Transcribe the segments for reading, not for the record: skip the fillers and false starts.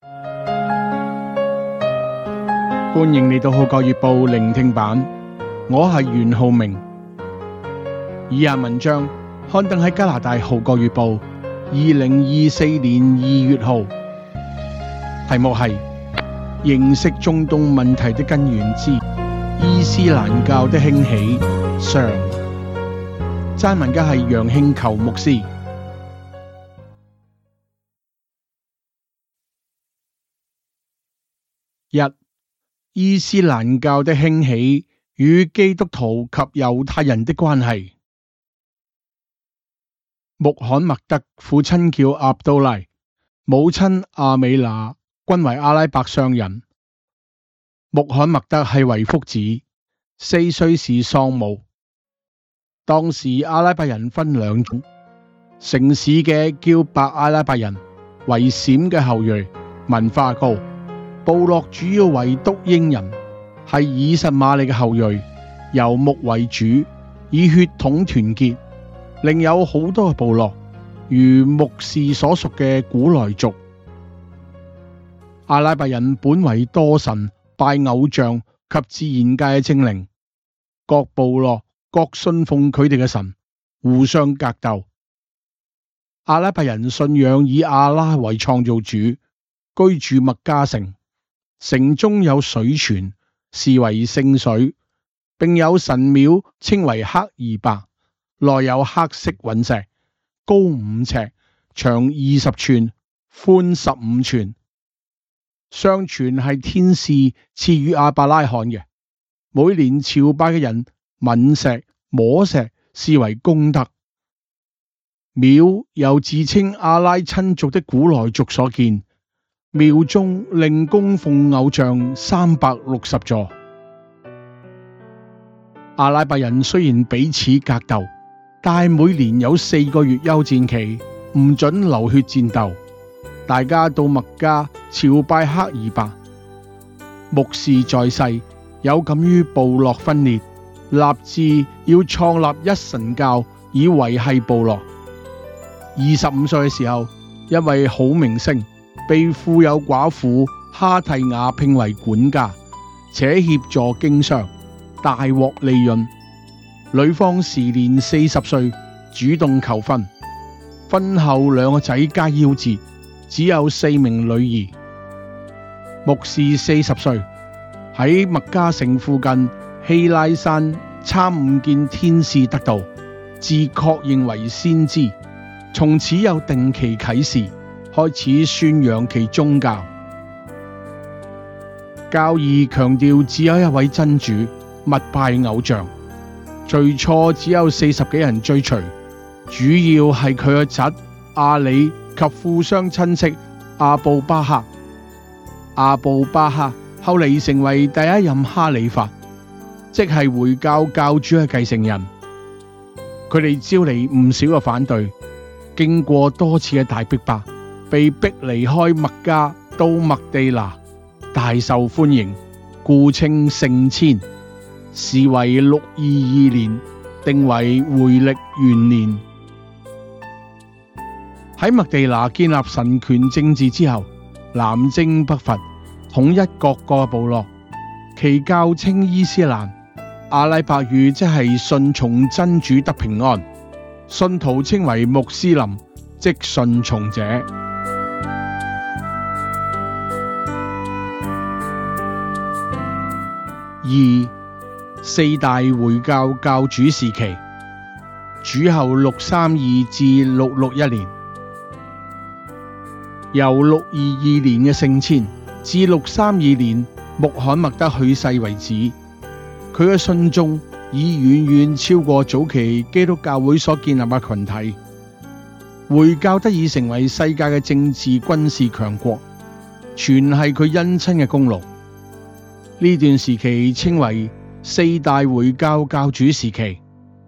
歡迎嚟到《號角月報》聆聽版，我係袁浩明。以下文章刊登喺加拿大《號角月報》2024年2月號，題目係認識中東問題的根源之伊斯蘭教的興起上。撰文嘅係楊慶球牧師。一、伊斯蘭教的興起與基督徒及猶太人的關係。穆罕默德父親叫阿卜杜拉，母親阿美娜，均為阿拉伯商人。穆罕默德係遺腹子，4歲時喪母。當時阿拉伯人分兩種，城市嘅叫白阿拉伯人，為閃嘅後裔，文化高，部落主要為篤英人，係以實瑪利嘅後裔，游牧為主，以血統團結。另有好多嘅部落，如牧士所屬嘅古萊族。阿拉伯人本為多神，拜偶像及自然界嘅精靈，各部落各信奉佢哋嘅神，互相格鬥。阿拉伯人信仰以阿拉為創造主，居住麥加城，城中有水泉，視為聖水，並有神廟，稱為克爾伯，內有黑色隕石，高5尺，長20寸，寬15寸。相傳係天使賜予亞伯拉罕嘅，每年朝拜嘅人吻石摸石，視為功德。廟由自稱阿拉親族的古萊族所建，廟中另供奉偶像360座。阿拉伯人雖然彼此格鬥，但每年有4個月休戰期，唔准流血戰鬥。大家到麥加朝拜克爾伯。牧士在世，有感於部落分裂，立志要創立一神教，以維繫部落。25歲嘅時候，因為好名聲，被富有寡婦哈蒂亞聘為管家，且協助經商，大獲利潤。女方時年40歲，主動求婚，婚後2個仔皆夭折，只有4名女兒。牧士40歲，喺麥加城附近希拉山參悟見天使得道，自確認為先知，從此有定期啟示，開始宣揚其宗教。教義強調只有一位真主，勿拜偶像。最初只有40幾人追隨，主要係佢嘅侄阿里及富商親戚阿布巴克。阿布巴克後嚟成為第一任哈里發，即係回教教主嘅繼承人。佢哋招嚟唔少嘅反對，經過多次嘅大逼迫，被逼離開麥加到麥地那，大受歡迎，故稱聖遷，時為622年，定為回曆元年。喺麥地那建立神權政治之後，南征北伐，統一各個部落，其教稱伊斯蘭，阿拉伯語即係順從真主得平安，信徒稱為穆斯林，即順從者。2、4大回教教主時期，主後632至661年，由622年嘅聖遷至632年穆罕默德去世為止，佢嘅信眾已遠遠超過早期基督教會所建立嘅群體，回教得以成為世界嘅政治軍事強國，全係佢恩親嘅功勞。呢段時期稱為4大回教教主時期。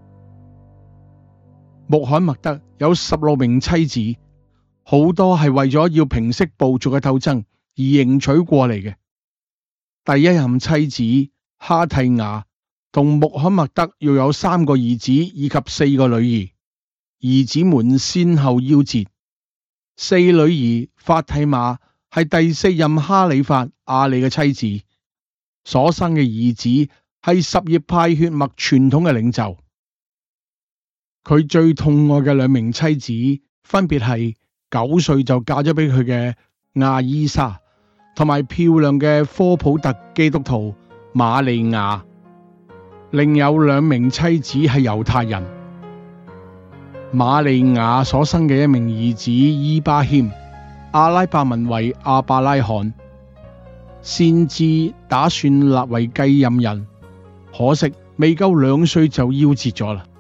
穆罕默德有16名妻子，好多係為咗要平息部族嘅鬥爭而迎娶過嚟嘅。第一任妻子哈蒂亞同穆罕默德又有3個兒子以及4個女兒，兒子們先後夭折。4女兒法蒂瑪係係第四任哈里發亞利嘅妻子，所生嘅兒子係什葉派血脈傳統嘅領袖。佢最痛愛嘅兩名妻子分別係9歲就嫁咗俾佢嘅亞伊莎，同埋漂亮嘅科普特基督徒瑪利亞。另有2名妻子係猶太人。瑪利亞所生嘅一名兒子伊巴謙，阿拉伯文為亞伯拉罕，先知打算立為繼任人，可惜未夠2歲就夭折咗啦。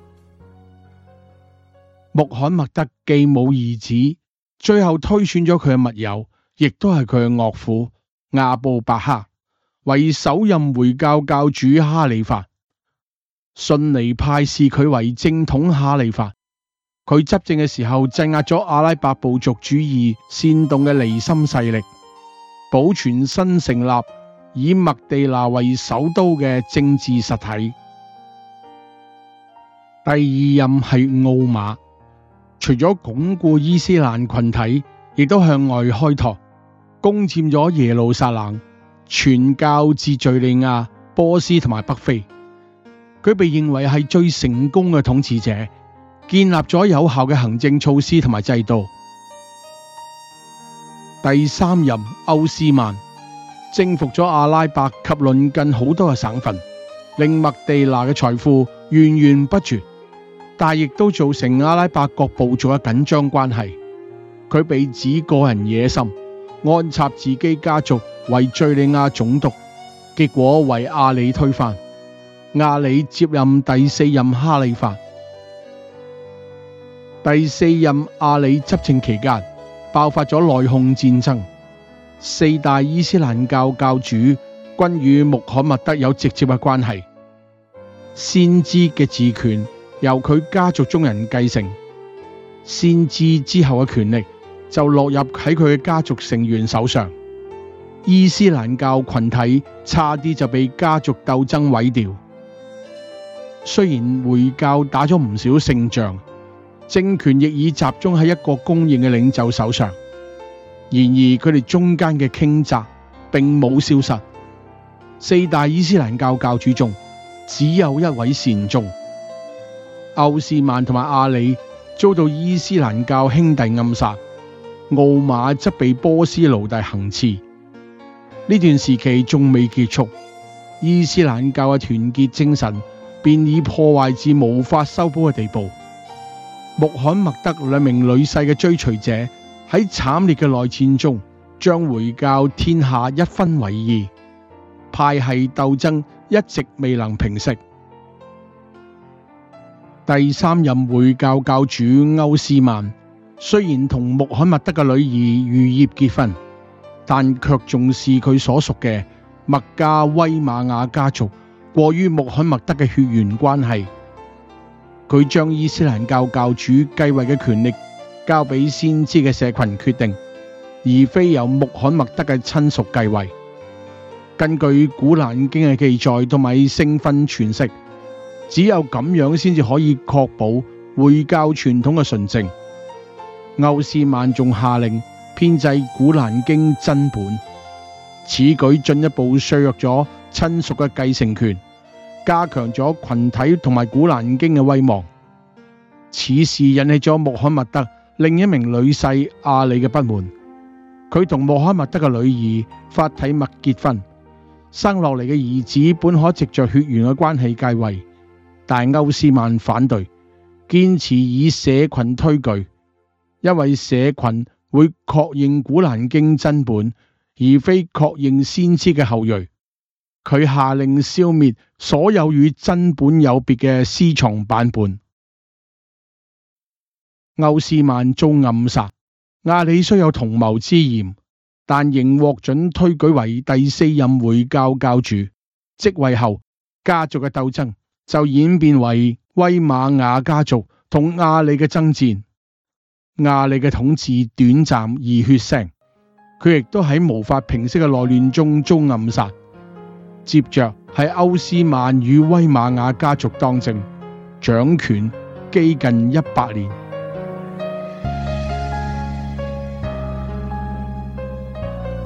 穆罕默德既冇兒子，最後推選咗佢嘅密友，亦都係佢嘅岳父亞布伯克為首任回教教主哈里發。遜尼派視佢為正統哈里發。佢執政嘅時候鎮壓咗阿拉伯部族主義煽動嘅離心勢力，保存新成立以麥地那為首都嘅政治實體。第2任係奧馬，除咗鞏固伊斯蘭群體，亦都向外開拓，攻佔咗耶路撒冷，傳教至敘利亞、波斯同埋北非。佢被認為係最成功嘅統治者，建立咗有效嘅行政措施同埋制度。第3任歐斯曼征服咗阿拉伯及鄰近好多嘅省份，令麥地那嘅財富源源不絕，但亦都造成阿拉伯各部族嘅緊張關係。佢被指個人野心，安插自己家族為敘利亞總督，結果為阿里推翻。阿里接任第4任哈里發。第4任阿里執政期間，爆發咗內訌戰爭，4大伊斯蘭教教主均與穆罕默德有直接嘅關係。先知嘅治權由佢家族中人繼承，先知之後嘅權力就落入喺佢嘅家族成員手上。伊斯蘭教群體差啲就被家族鬥爭毀掉。雖然回教打咗唔少勝仗，政權亦已集中喺一個公認嘅領袖手上，然而佢哋中間嘅傾軋並冇消失。4大伊斯蘭教教主中，只有一位善終。歐斯曼同埋阿里遭到伊斯蘭教兄弟暗殺，奧馬則被波斯奴隸行刺。呢段時期仲未結束，伊斯蘭教嘅團結精神便已破壞至無法修補嘅地步。穆罕默德2名女婿嘅追隨者喺慘烈嘅內戰中，將回教天下一分為2，派系鬥爭一直未能平息。第3任回教教主歐斯曼雖然同穆罕默德嘅女兒如葉結婚，但卻重視佢所屬嘅麥加威瑪雅家族過於穆罕默德嘅血緣關係。佢將伊斯蘭教教主繼位嘅權力交俾先知嘅社群決定，而非由穆罕默德嘅親屬繼位。根據古蘭經嘅記載同埋聖訓詮釋，只有咁樣先至可以確保回教傳統嘅純正。歐斯曼仲下令編製古蘭經真本，此舉進一步削弱咗親屬嘅繼承權，加強咗群體同埋古蘭經嘅威望。此事引起咗穆罕默德另一名女婿阿里嘅不滿，佢同穆罕默德嘅女兒法體麥結婚，生落嚟嘅兒子本可藉着血緣嘅關係繼位，但歐斯曼反對，堅持以社群推舉，因為社群會確認古蘭經真本，而非確認先知嘅後裔。佢下令消滅所有與真本有別嘅私藏版本。歐斯曼遭暗殺，阿里雖有同謀之嫌，但仍獲准推舉為第4任回教教主。即位後，家族嘅鬥爭就演變為威瑪雅家族同阿里嘅爭戰。阿里嘅統治短暫而血腥，佢亦都喺無法平息嘅內亂中遭暗殺。接着係歐斯曼與威瑪雅家族當政，掌權幾近100年。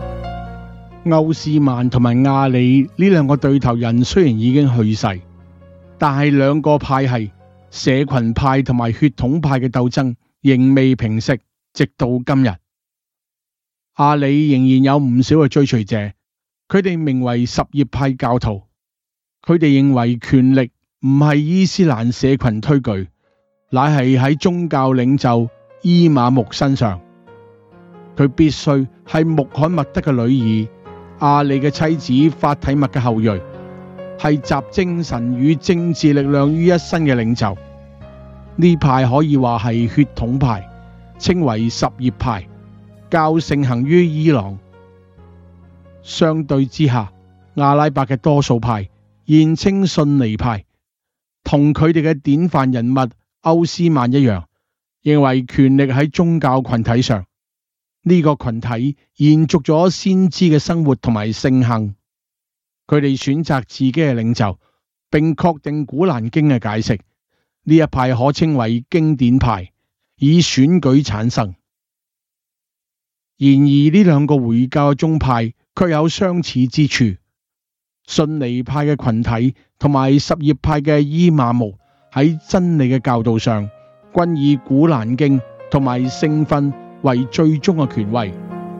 歐斯曼同埋亞里呢兩個對頭人雖然已經去世，但係兩個派系社群派同埋血統派嘅鬥爭仍未平息，直到今日。亞里仍然有唔少嘅追隨者，佢哋名為什葉派教徒。佢哋認為權力唔係伊斯蘭社群推舉，乃係喺宗教領袖伊瑪目身上。佢必須係穆罕默德嘅女兒阿里嘅妻子法體默嘅後裔，係集精神與政治力量於一身嘅領袖。呢派可以話係血統派，稱為什葉派，較盛行於伊朗。相對之下，阿拉伯嘅多數派現稱遜尼派，同佢哋嘅典範人物歐斯曼一樣，認為權力喺宗教群體上。呢個群體延續咗先知嘅生活同埋聖行，佢哋選擇自己嘅領袖，並確定古蘭經嘅解釋。呢一派可稱為經典派，以選舉產生。然而呢兩個回教嘅宗派卻有相似之處，遜尼派嘅群體同埋什葉派嘅伊瑪目喺真理嘅教導上，均以古蘭經同埋聖訓為最終嘅權威。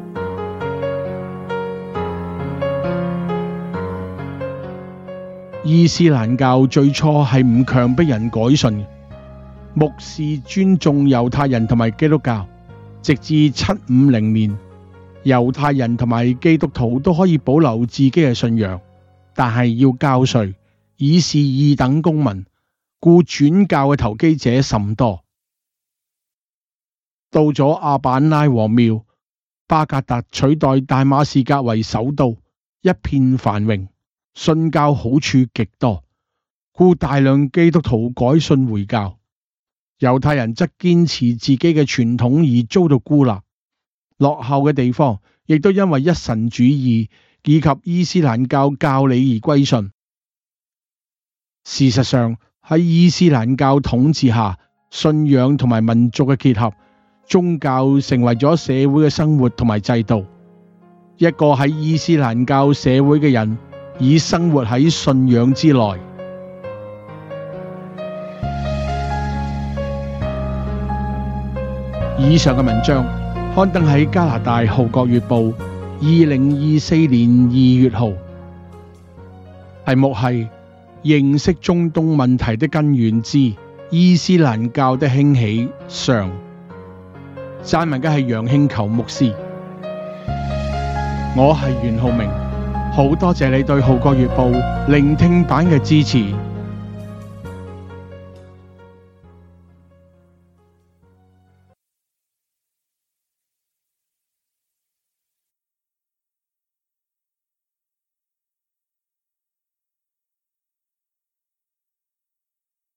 伊斯蘭教最初係唔強迫人改信，牧師尊重猶太人同埋基督教，直至750年，猶太人同埋基督徒都可以保留自己嘅信仰，但係要交稅，以示二等公民，故轉教嘅投機者甚多。到咗阿板拉王廟，巴格達取代大馬士革為首都，一片繁榮，信教好處極多，故大量基督徒改信回教。猶太人則堅持自己嘅傳統而遭到孤立，落後嘅地方亦都因為一神主義以及伊斯蘭教教理而歸信。事實上，喺伊斯蘭教統治下，信仰同埋民族嘅結合，宗教成為咗社會嘅生活同埋制度。一個喺伊斯蘭教社會嘅人，已生活喺信仰之內。以上嘅文章刊登喺加拿大《號角月報》2024年2月號，題目係認識中東問題的根源之伊斯蘭教的興起上。撰文嘅係楊慶球牧師。我係袁浩明，好多謝你對《號角月報》聆聽版嘅支持。